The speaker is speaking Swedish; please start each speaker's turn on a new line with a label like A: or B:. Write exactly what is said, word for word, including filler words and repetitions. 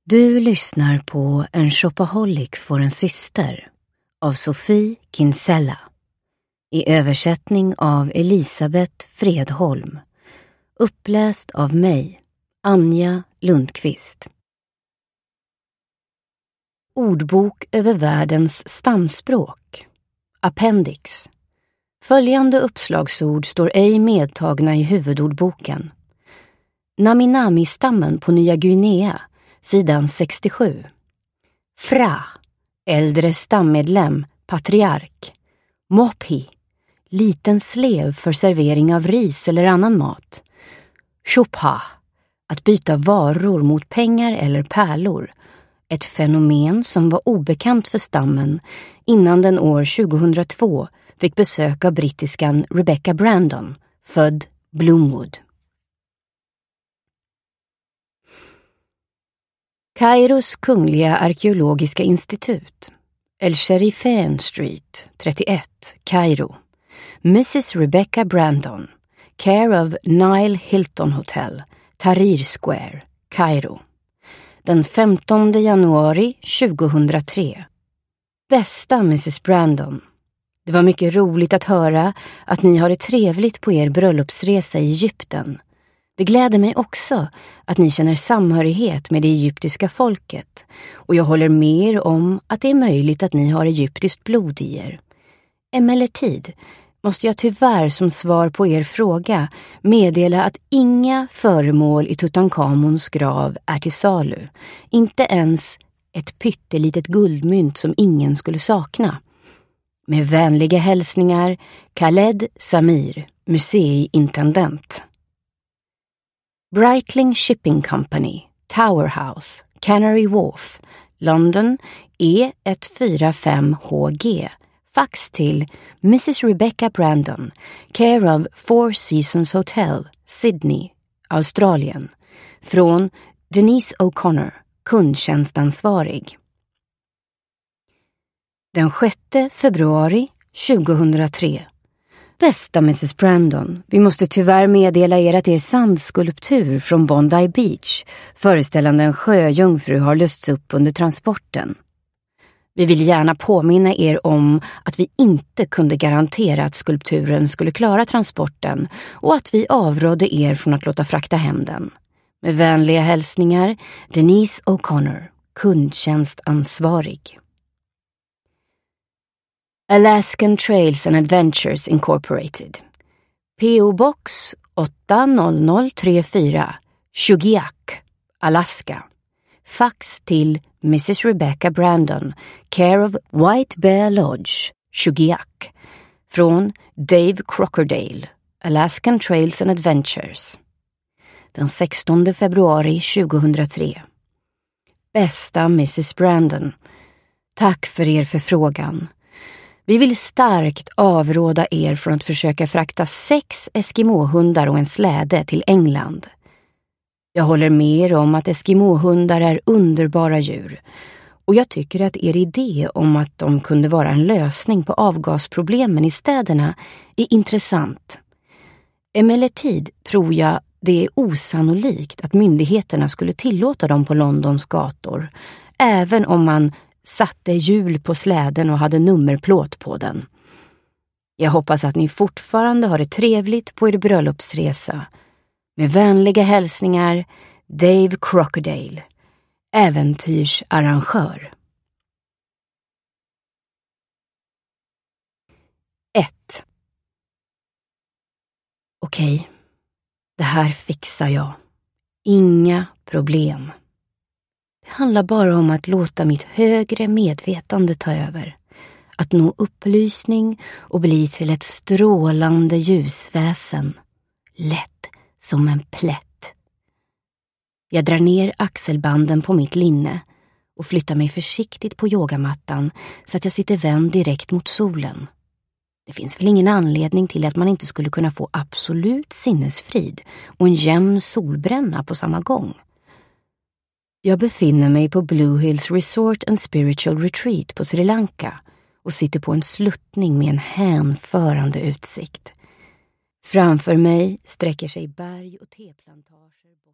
A: Du lyssnar på En shopaholic får en syster av Sofie Kinsella i översättning av Elisabeth Fredholm, uppläst av mig, Anja Lundqvist. Ordbok över världens stamspråk. Appendix. Följande uppslagsord står ej medtagna i huvudordboken. Naminami-stammen på Nya Guinea, sidan sextiosju. Fra, äldre stammedlem, patriark. Mophi, liten slev för servering av ris eller annan mat. Shopha, att byta varor mot pengar eller pärlor. Ett fenomen som var obekant för stammen innan den år tjugohundratvå fick besök av brittiskan Rebecca Brandon, född Bloomwood. Kairos kungliga arkeologiska institut, El Sherifen Street, trettioett, Kairo. missus Rebecca Brandon, care of Nile Hilton Hotel, Tahrir Square, Kairo. Den femtonde januari tjugohundratre. Bästa missus Brandon, det var mycket roligt att höra att ni har det trevligt på er bröllopsresa i Egypten. Det gläder mig också att ni känner samhörighet med det egyptiska folket, och jag håller med er om att det är möjligt att ni har egyptiskt blod i er. Emellertid måste jag tyvärr som svar på er fråga meddela att inga föremål i Tutankhamons grav är till salu, inte ens ett pyttelitet guldmynt som ingen skulle sakna. Med vänliga hälsningar, Khaled Samir, museiintendent. Breitling Shipping Company, Tower House, Canary Wharf, London E ett fyra fem H G. Fax till missus Rebecca Brandon, care of Four Seasons Hotel, Sydney, Australien. Från Denise O'Connor, kundtjänstansvarig. Den sjätte februari tjugohundratre. Bästa missus Brandon, vi måste tyvärr meddela er att er sandskulptur från Bondi Beach, föreställande en sjöjungfru, har lösts upp under transporten. Vi vill gärna påminna er om att vi inte kunde garantera att skulpturen skulle klara transporten och att vi avrådde er från att låta frakta hem den. Med vänliga hälsningar, Denise O'Connor, kundtjänstansvarig. Alaskan Trails and Adventures Incorporated. P O Box åtta noll noll tre fyra, Chugiak, Alaska. Fax till missus Rebecca Brandon, care of White Bear Lodge, Chugiak. Från Dave Crockerdale, Alaskan Trails and Adventures. Den sextonde februari tjugohundratre. Bästa missus Brandon, tack för er förfrågan. Vi vill starkt avråda er från att försöka frakta sex eskimohundar och en släde till England. Jag håller med er om att eskimohundar är underbara djur, och jag tycker att er idé om att de kunde vara en lösning på avgasproblemen i städerna är intressant. Emellertid tror jag det är osannolikt att myndigheterna skulle tillåta dem på Londons gator, även om man satte hjul på släden och hade nummerplåt på den. Jag hoppas att ni fortfarande har det trevligt på er bröllopsresa. Med vänliga hälsningar, Dave Crockerdale, äventyrsarrangör. ett. Okej, det här fixar jag. Inga problem. Det handlar bara om att låta mitt högre medvetande ta över. Att nå upplysning och bli till ett strålande ljusväsen. Lätt som en plätt. Jag drar ner axelbanden på mitt linne och flyttar mig försiktigt på yogamattan så att jag sitter vänd direkt mot solen. Det finns väl ingen anledning till att man inte skulle kunna få absolut sinnesfrid och en jämn solbränna på samma gång. Jag befinner mig på Blue Hills Resort and Spiritual Retreat på Sri Lanka och sitter på en sluttning med en hänförande utsikt. Framför mig sträcker sig berg och teplantager.